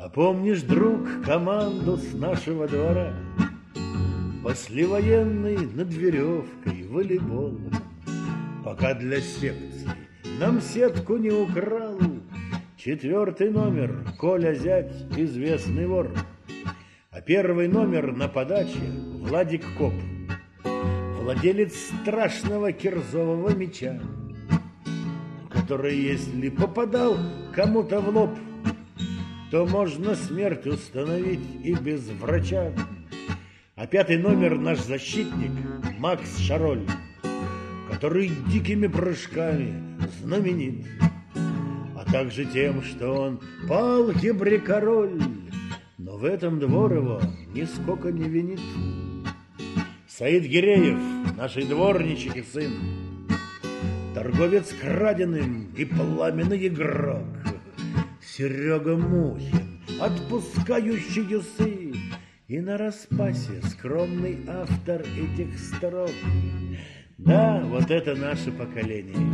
А помнишь, друг, команду с нашего двора, послевоенный над веревкой волейбол, пока для секции нам сетку не украл 4-й номер Коля зять, известный вор, а 1-й номер на подаче Владик Коп, владелец страшного кирзового мяча, который, если попадал кому-то в лоб, то можно смерть установить и без врача. А 5-й номер наш защитник Макс Шароль, который дикими прыжками знаменит, а также тем, что он по алгебре король, но в этом двор его нисколько не винит. Саид Гиреев, нашей дворничий сын, торговец краденым и пламенный игрок, Серега Мухин, отпускающий усы, и нараспасе скромный автор этих строк. Да, вот это наше поколение.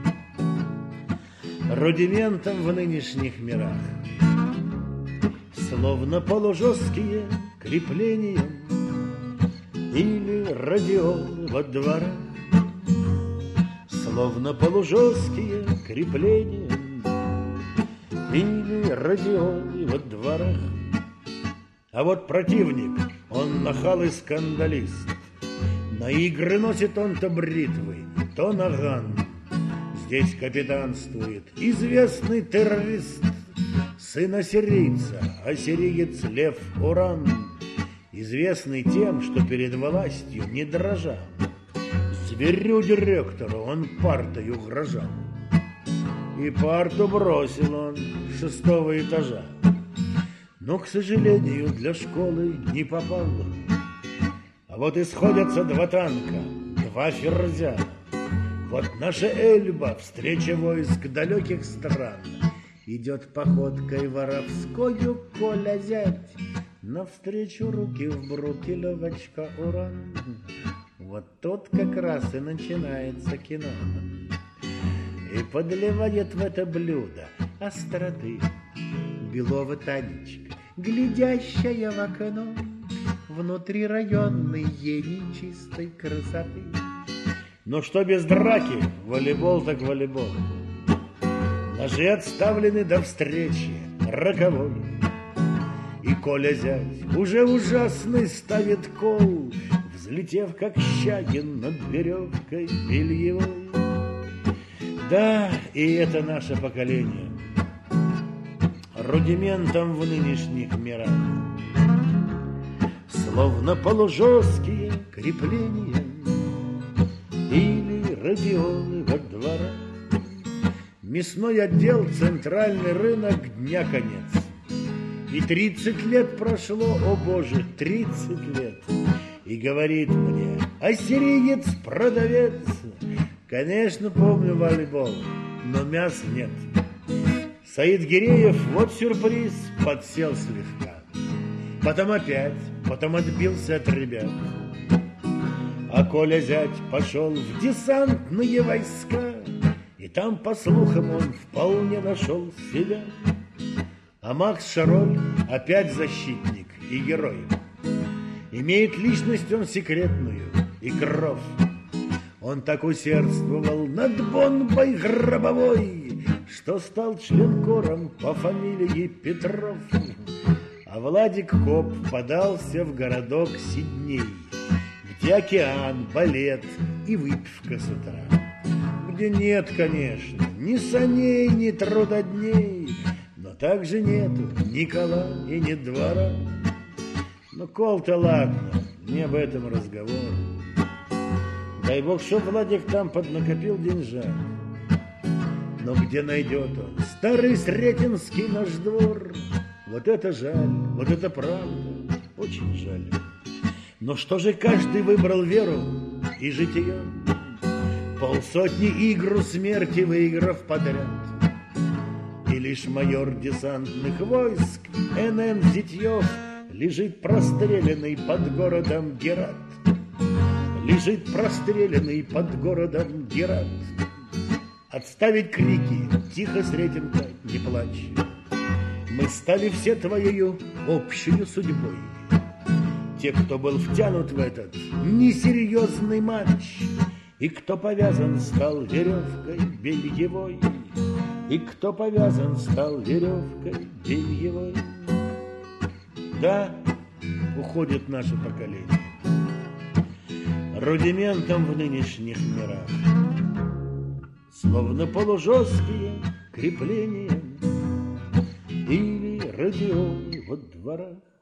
Рудиментом в нынешних мирах, словно полужесткие крепления или радиолы во дворах, словно полужесткие крепления или радиолы во дворах. А вот противник, он нахал и скандалист, на игры носит он то бритвы, то наган. Здесь капитанствует известный террорист, сын ассирийца, ассириец Лев Уран, известный тем, что перед властью не дрожал. Зверю-директору он партой угрожал, и парту бросил он с 6-го этажа, но, к сожалению, для школы не попал. А вот и сходятся 2 танка, 2 ферзя. Вот наша Эльба, встреча войск далеких стран. Идет походкой воровскою Коля зять, навстречу руки в бруки левочка уран. Вот тут как раз и начинается кино, и подливает в это блюдо остроты Белова Танечка, глядящая в окно, внутрирайонной ей нечистой красоты. Но что без драки, волейбол так волейбол. Ножи отставлены до встречи роковой, и Коля зять уже ужасный ставит кол, взлетев как Щагин над веревкой бельевой. Да, и это наше поколение, рудиментом в нынешних мирах, словно полужесткие крепления или радиолы во дворах. Мясной отдел, центральный рынок, дня конец. И 30 лет прошло, о боже, 30 лет. И говорит мне ассириец-продавец: конечно, помню волейбол, но мяс нет. Саид Гиреев, вот сюрприз, подсел слегка. Потом опять, потом отбился от ребят. А Коля зять пошел в десантные войска, и там, по слухам, он вполне нашел себя. А Макс Шароль опять защитник и герой. Имеет личность он секретную и кровь. Он так усердствовал над бомбой гробовой, что стал членкором по фамилии Петров. А Владик Коп подался в городок Сидней, где океан, балет и выпивка с утра, где нет, конечно, ни саней, ни трудодней, но также нету ни кола и ни двора. Ну, кол-то ладно, не об этом разговор. Дай бог, чтоб Владик там поднакопил деньжат. Но где найдет он старый Сретенский наш двор? Вот это жаль, вот это правда, очень жаль. Но что же каждый выбрал веру и житие? 50 игру смерти выиграв подряд. И лишь майор десантных войск Н.Н. Зитьев лежит простреленный под городом Герат. Лежит простреленный под городом Герат. Отставить крики, тихо, Сретенка, не плачь. Мы стали все твоею общей судьбой. Те, кто был втянут в этот несерьезный матч, и кто повязан стал веревкой бельевой, и кто повязан стал веревкой бельевой. Да, уходит наше поколение рудиментом в нынешних мирах, словно полужесткие крепления или радиолы во дворах.